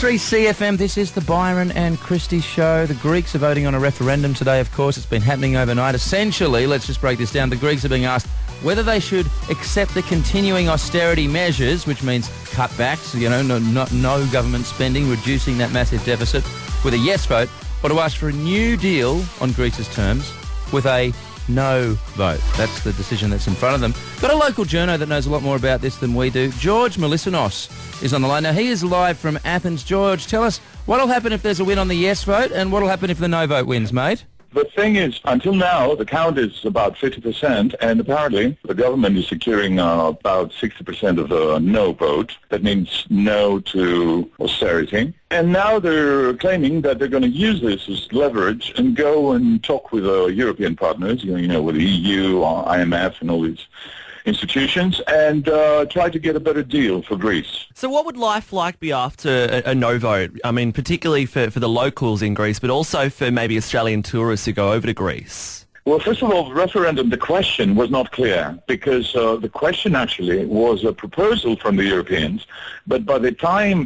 103 CFM, this is the Byron and Christie show. The Greeks are voting on a referendum today, of course. It's been happening overnight. Essentially, let's just break this down. The Greeks are being asked whether they should accept the continuing austerity measures, which means cutbacks, no government spending, reducing that massive deficit, with a yes vote, or to ask for a new deal on Greece's terms with a no vote. That's the decision that's in front of them. Got a local journo that knows a lot more about this than we do. George Melissanos is on the line. Now, he is live from Athens. George, tell us what'll happen if there's a win on the yes vote and what'll happen if the no vote wins, mate? The thing is, until now, the count is about 50%, and apparently the government is securing about 60% of the no vote. That means no to austerity. And now they're claiming that they're going to use this as leverage and go and talk with European partners, with the EU, IMF, and all these institutions, and try to get a better deal for Greece. So what would life like be after a no vote? I mean, particularly for the locals in Greece, but also for maybe Australian tourists who go over to Greece? Well, first of all, the referendum, the question was not clear, because the question actually was a proposal from the Europeans, but by the time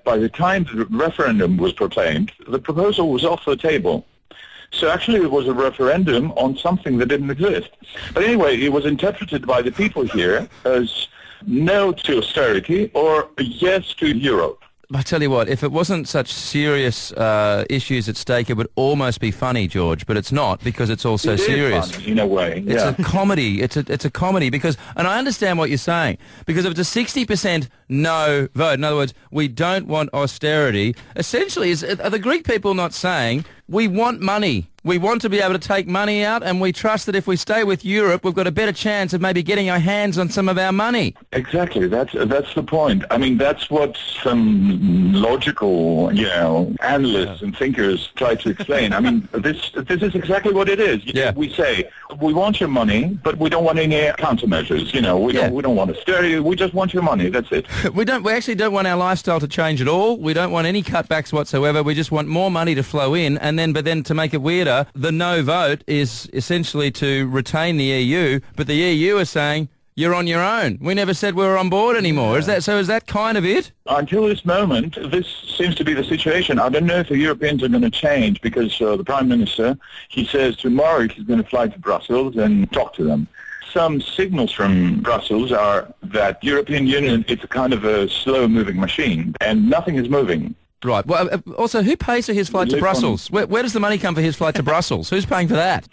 the referendum was proclaimed, the proposal was off the table. So actually it was a referendum on something that didn't exist. But anyway, it was interpreted by the people here as no to austerity or yes to Europe. I tell you what, if it wasn't such serious issues at stake, it would almost be funny, George, but it's not, because it's all so serious. Funny, in a way. It's a comedy. It's a comedy because, and I understand what you're saying, because if it's a 60% no vote, in other words, we don't want austerity, essentially, are the Greek people not saying, we want money? We want to be able to take money out, and we trust that if we stay with Europe, we've got a better chance of maybe getting our hands on some of our money. Exactly. That's the point. I mean, that's what some logical, analysts and thinkers try to explain. I mean, this is exactly what it is. We say, we want your money, but we don't want any countermeasures. We don't want austerity. We just want your money. That's it. We actually don't want our lifestyle to change at all. We don't want any cutbacks whatsoever. We just want more money to flow in, but then to make it weirder, the no vote is essentially to retain the EU, but the EU is saying, you're on your own. We never said we were on board anymore. Is that kind of it? Until this moment, this seems to be the situation. I don't know if the Europeans are going to change, because the Prime Minister, he says tomorrow he's going to fly to Brussels and talk to them. Some signals from Brussels are that European Union, it's a kind of a slow-moving machine, and nothing is moving. Right. Well, also, who pays for his flight to Brussels? Where does the money come for his flight to Brussels? Who's paying for that?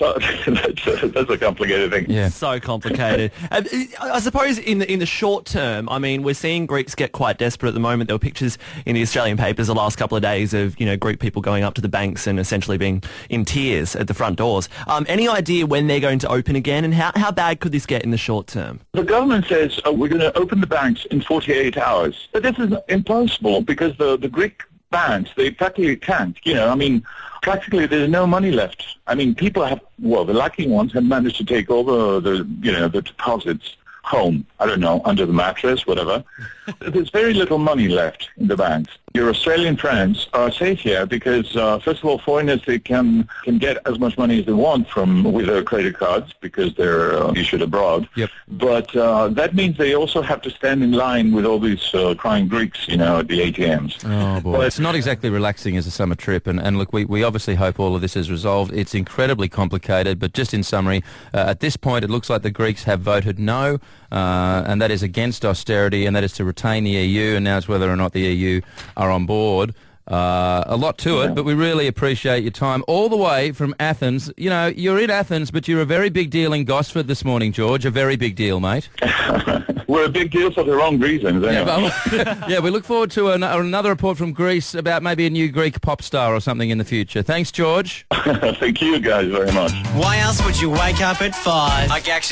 That's a complicated thing. Yeah. So complicated. I suppose in the short term, I mean, we're seeing Greeks get quite desperate at the moment. There were pictures in the Australian papers the last couple of days of, Greek people going up to the banks and essentially being in tears at the front doors. Any idea when they're going to open again, and how bad could this get in the short term? The government says we're going to open the banks in 48 hours. But this is impossible, because the Greek banks, they practically can't. Practically there's no money left. I mean, people the lucky ones have managed to take all the deposits home, I don't know, under the mattress, whatever. There's very little money left in the banks. Your Australian friends are safe here because, first of all, foreigners, they can get as much money as they want with their credit cards because they're issued abroad. Yep. But that means they also have to stand in line with all these crying Greeks, at the ATMs. Oh, boy. But it's not exactly relaxing as a summer trip. And look, we obviously hope all of this is resolved. It's incredibly complicated, but just in summary, at this point, it looks like the Greeks have voted no, and that is against austerity, and that is to retain the EU, and now it's whether or not the EU are on board. A lot to it, but we really appreciate your time. All the way from Athens. You're in Athens, but you're a very big deal in Gosford this morning, George. A very big deal, mate. We're a big deal for the wrong reasons, anyway. We look forward to another report from Greece about maybe a new Greek pop star or something in the future. Thanks, George. Thank you guys very much. Why else would you wake up at 5?